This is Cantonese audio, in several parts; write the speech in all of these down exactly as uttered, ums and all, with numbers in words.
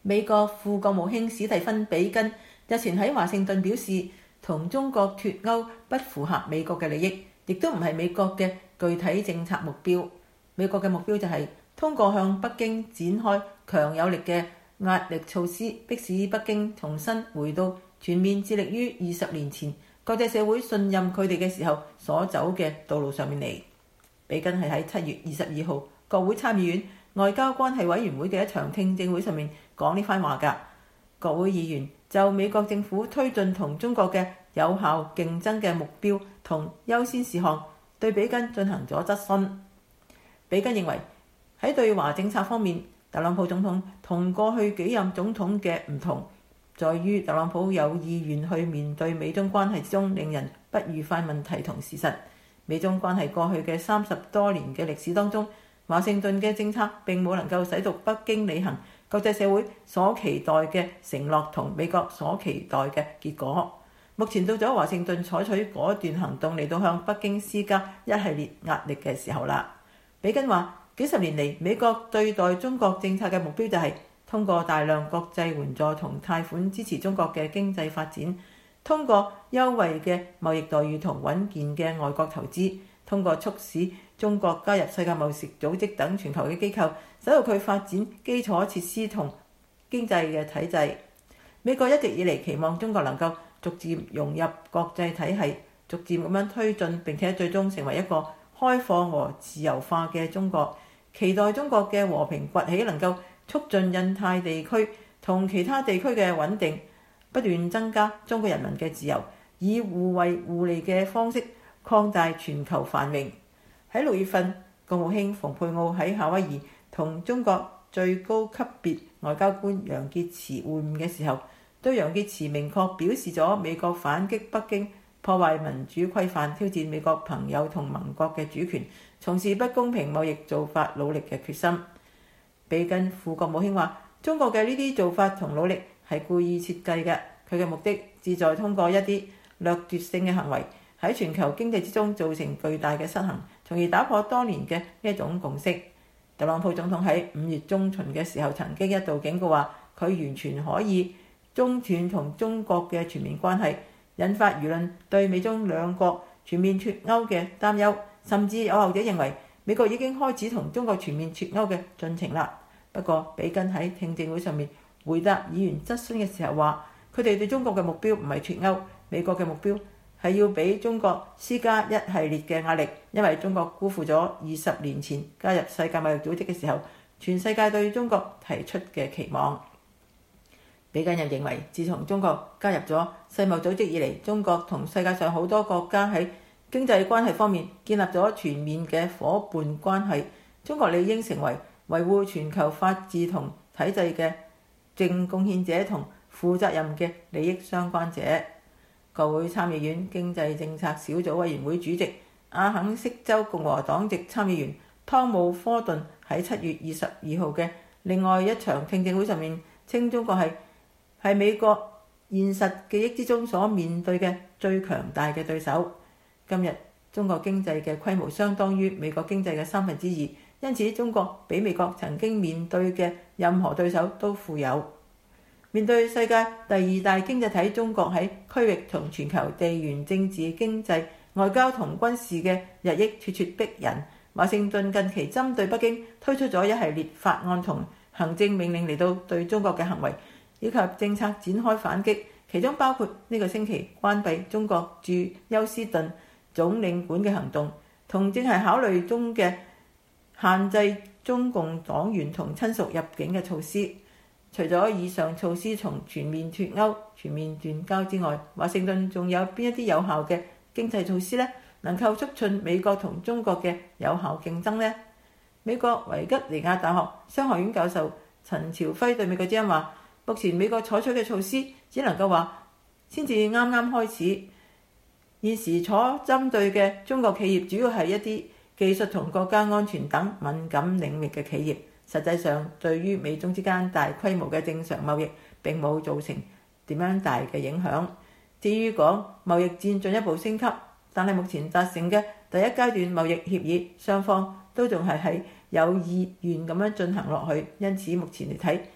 美國副國務卿史蒂芬·比根日前喺華盛頓表示，同中國脫鈎不符合美國嘅利益，亦都唔係美國嘅具體政策目標。美國嘅目標就係通過向北京展開強有力嘅壓力措施，迫使北京重新回到全面致力於二十年前國際社會信任佢哋嘅時候所走嘅道路上面嚟。比根係喺七月二十二號國會參議院外交關係委員會嘅一場聽證會上面講呢番話㗎。國會議員就美國政府推進同中國嘅有效競爭嘅目標同優先事項對比根進行咗質詢。比根認為喺對華政策方面，特朗普總統同過去幾任總統嘅唔同，在於特朗普有意願去面對美中關係之中令人不愉快問題同事實。美中關係過去嘅三十多年嘅歷史當中，華盛頓嘅政策並冇能夠使到北京履行國際社會所期待嘅承諾同美國所期待嘅結果。目前到咗華盛頓採取果斷行動嚟到向北京施加一系列壓力嘅時候啦。比根話：幾十年嚟，美國對待中國政策嘅目標就係通過大量國際援助同貸款支持中國嘅經濟發展，通過優惠嘅貿易待遇同穩健嘅外國投資，通過促使中國加入世界貿易組織等全球嘅機構，使到佢發展基礎設施同經濟嘅體制。美國一直以嚟期望中國能夠逐漸融入國際體系，逐漸咁樣推進，並且最終成為一個開放和自由化嘅中國。期待中國嘅和平崛起能夠促進印太地區同其他地區嘅穩定，不斷增加中國人民嘅自由，以互惠互利嘅方式擴大全球繁榮。喺六月份，國務卿蓬佩奧喺夏威夷同中國最高級別外交官楊潔篪會晤嘅時候，對楊潔篪明確表示咗美國反擊北京破壞民主規範、挑戰美國朋友同盟國嘅主權、從事不公平貿易做法努力嘅決心。比根副國務卿話：中國嘅呢啲做法同努力係故意設計嘅，佢嘅目的旨在通過一啲掠奪性嘅行為喺全球經濟之中造成巨大嘅失衡，從而打破多年嘅呢一種共識。特朗普總統喺五月中旬嘅時候曾經一度警告話，佢完全可以中斷同中國嘅全面關係，引發輿論對美中兩國全面脫鈎嘅擔憂，甚至有學者認為美國已經開始同中國全面脫鈎嘅進程啦。不過，比根喺聽證會上面回答議員質詢嘅時候話，佢哋對中國嘅目標唔係脫鈎，美國嘅目標係要俾中國施加一系列嘅壓力，因為中國辜負咗二十年前加入世界貿易組織嘅時候，全世界對中國提出嘅期望。比根又認為，自從中國加入咗世貿組織以嚟，中國同世界上好多國家喺經濟關係方面建立咗全面嘅夥伴關係，中國理應成為維護全球法治同體制嘅正貢獻者同負責任嘅利益相關者。國會參議院經濟政策小組委員會主席阿肯色州共和黨籍參議員湯姆科頓喺七月二十二號嘅另外一場聽證會上面稱，中國係係美國現實記憶之中所面對嘅最強大嘅對手。今日中國經濟嘅規模相當於美國經濟嘅三分之二，因此中國比美國曾經面對嘅任何對手都富有。面對世界第二大經濟體中國喺區域同全球地緣政治、經濟、外交同軍事嘅日益咄咄逼人，華盛頓近期針對北京推出咗一系列法案同行政命令嚟到對中國嘅行為以及政策展開反擊，其中包括呢個星期關閉中國駐休斯頓總領館嘅行動，同正係考慮中嘅限制中共黨員同親屬入境嘅措施。除咗以上措施從全面脫鈎、全面斷交之外，華盛頓仲有邊一啲有效嘅經濟措施呢？能夠促進美國同中國嘅有效競爭呢？美國維吉尼亞大學商學院教授陳朝輝對美國之音話：目前美國採取嘅措施只能夠話先至啱啱開始，現時所針對嘅中國企業主要係一啲技術同國家安全等敏感領域嘅企業。實際上，對於美中之間大規模嘅正常貿易並冇造成點樣大嘅影響。至於講貿易戰進一步升級，但係目前達成嘅第一階段貿易協議，雙方都仲係喺有意願咁樣進行落去。因此目前嚟睇，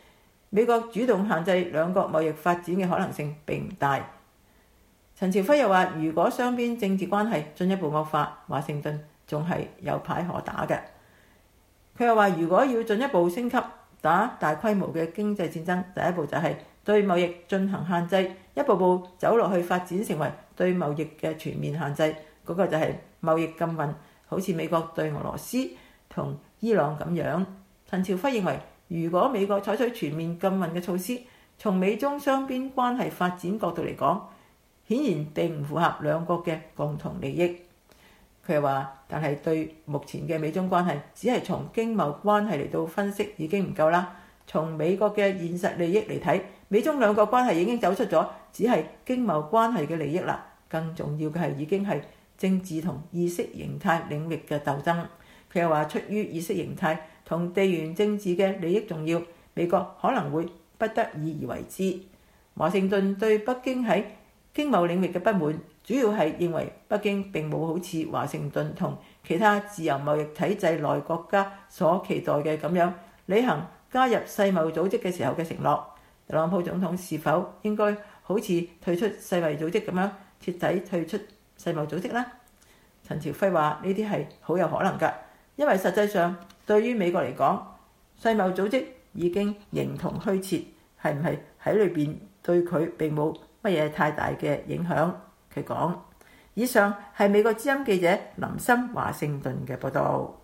美國主動限制兩國貿易發展嘅可能性並唔大。陳朝輝又話，如果雙邊政治關係進一步惡化，華盛頓仲係有牌可打嘅。佢又話，如果要進一步升級打大規模嘅經濟戰爭，第一步就係對貿易進行限制，一步步走落去發展成為對貿易嘅全面限制，嗰、那個就係貿易禁運，好似美國對俄羅斯同伊朗咁樣。陳朝輝認為，如果美國採取全面禁運嘅措施，從美中雙邊關係發展角度嚟講，顯然並唔符合兩國嘅共同利益。佢又話，但係對目前嘅美中關係，只係從經貿關係嚟到分析已經唔夠啦。從美國嘅現實利益嚟睇，美中兩國關係已經走出咗只係經貿關係嘅利益啦。更重要嘅係已經係政治同意識形態領域嘅鬥爭。佢又話，出於意識形態同地緣政治嘅利益重要，美國可能會不得已而為之。華盛頓對北京喺經貿領域嘅不滿，主要係認為北京並冇好似華盛頓同其他自由貿易體制內國家所期待嘅咁樣履行加入世貿組織嘅時候嘅承諾。特朗普總統是否應該好似退出世貿組織咁樣徹底退出世貿組織呢？陳朝輝話，呢啲係好有可能㗎，因為實際上對於美國嚟講，世貿組織已經形同虛設，係唔係喺裏邊對佢並冇乜嘢太大嘅影響。佢講。以上係美國之音記者林森華盛頓嘅報道。